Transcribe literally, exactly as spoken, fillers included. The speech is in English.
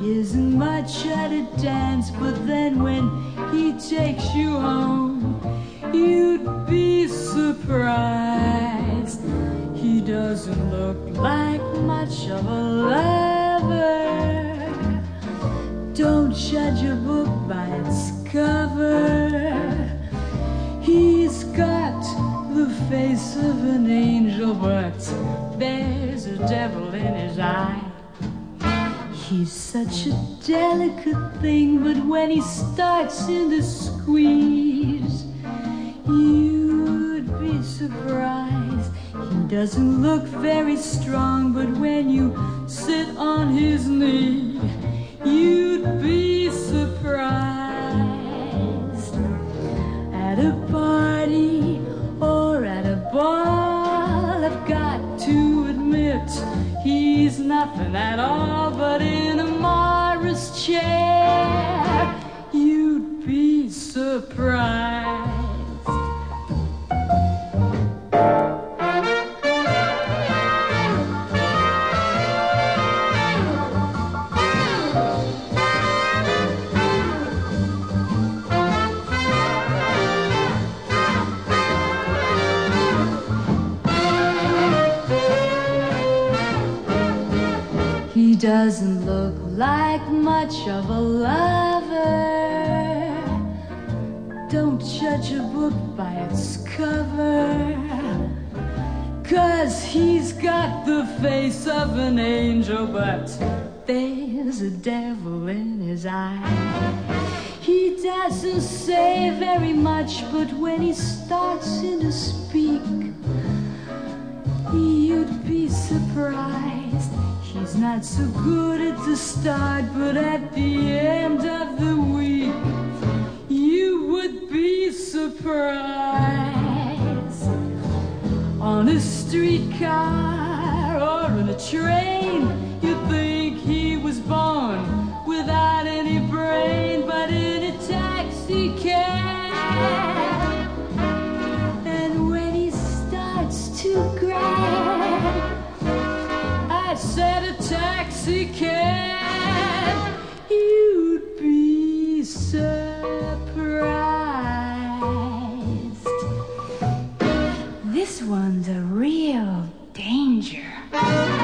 isn't much at a dance, but then when he takes you home, you'd be surprised. He doesn't look like much of a lover. Don't judge a book by its cover. He's got the face of an angel, but there's a devil in his eye. He's such a delicate thing, but when he starts in to squeeze, you'd be surprised. He doesn't look very strong, but when you sit on his knee, you'd be surprised. At a party or at a ball, I've got to admit he's nothing at all, but in a Morris chair, you'd be surprised. He doesn't look like much of a lover. Don't judge a book by its cover, 'cause he's got the face of an angel, but there's a devil in his eye. He doesn't say very much, but when he starts in to speak, you'd be surprised. He's not so good at the start, but at the end of the week, you would be surprised. On a streetcar or in a train, you'd think he was born without any brain, but in a taxi cab, and when he starts to grab, I said a taxi cab, you'd be surprised. This one's a real danger.